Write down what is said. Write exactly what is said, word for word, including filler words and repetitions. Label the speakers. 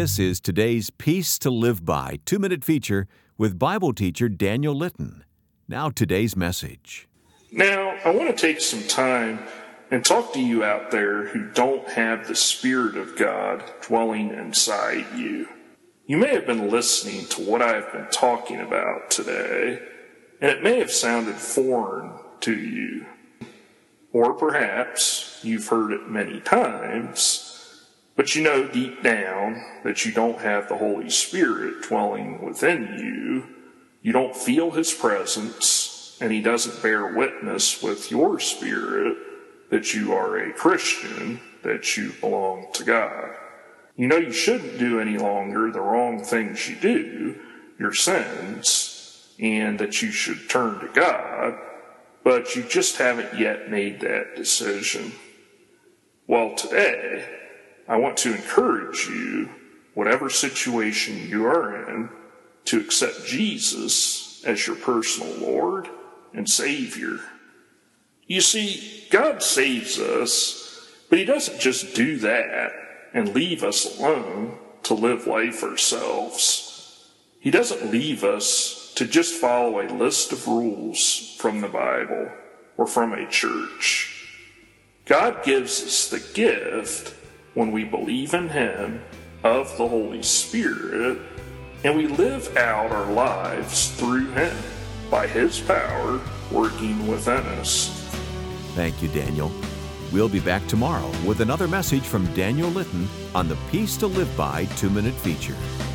Speaker 1: This is today's Peace to Live By two-minute feature with Bible teacher Daniel Litton. Now today's message.
Speaker 2: Now, I want to take some time and talk to you out there who don't have the Spirit of God dwelling inside you. You may have been listening to what I've been talking about today, and it may have sounded foreign to you. Or perhaps you've heard it many times, but you know deep down that you don't have the Holy Spirit dwelling within you. You don't feel His presence, and He doesn't bear witness with your spirit that you are a Christian, that you belong to God. You know you shouldn't do any longer the wrong things you do, your sins, and that you should turn to God, but you just haven't yet made that decision. Well, today, I want to encourage you, whatever situation you are in, to accept Jesus as your personal Lord and Savior. You see, God saves us, but He doesn't just do that and leave us alone to live life ourselves. He doesn't leave us to just follow a list of rules from the Bible or from a church. God gives us the gift when we believe in Him of the Holy Spirit, and we live out our lives through Him by His power working within us.
Speaker 1: Thank you, Daniel. We'll be back tomorrow with another message from Daniel Litton on the Peace to Live By two-minute feature.